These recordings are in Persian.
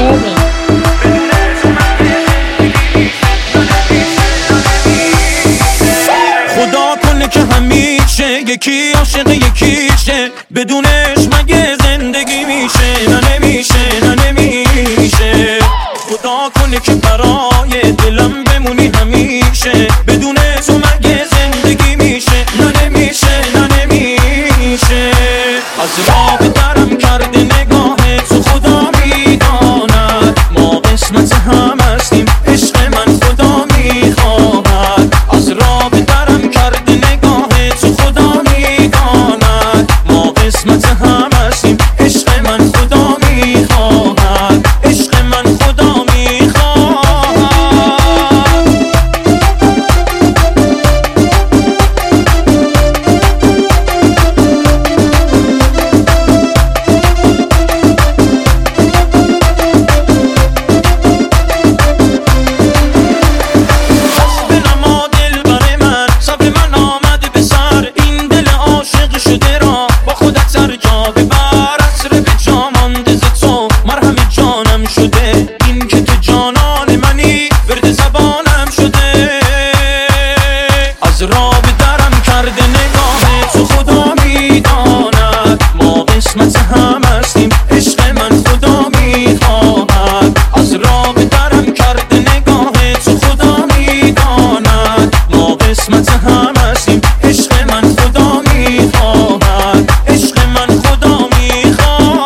moving. خدا کنه که همیشه یکی عاشق یکیشه، بدونش مگه زندگی میشه؟ نه نمیشه، نه نمیشه. خدا کنه که برای دلم بمونی همیشه، بدون تو مگه زندگی میشه؟ نه نمیشه، نه نمیشه. از راه درم کرده نگاه تو، خدا میداند ما قسمت هم هستیم، عشق من خدا میخواهد. از راه درم کرده نگاه تو، خدا میداند ما قسمت هم هستیم، عشق من خدا میخواهد، عشق من خدا میخواهد. از راه به درم کرده نگاه تو، خدا میداند ما قسمت هم هستیم، عشق من خدا میخواهد. از راه به درم کرده نگاه تو، خدا میداند ما قسمت هم هستیم، عشق من خدا میخواهد، عشق من خدا میخواهد.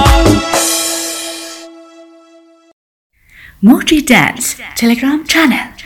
Moji Dance Telegram channel.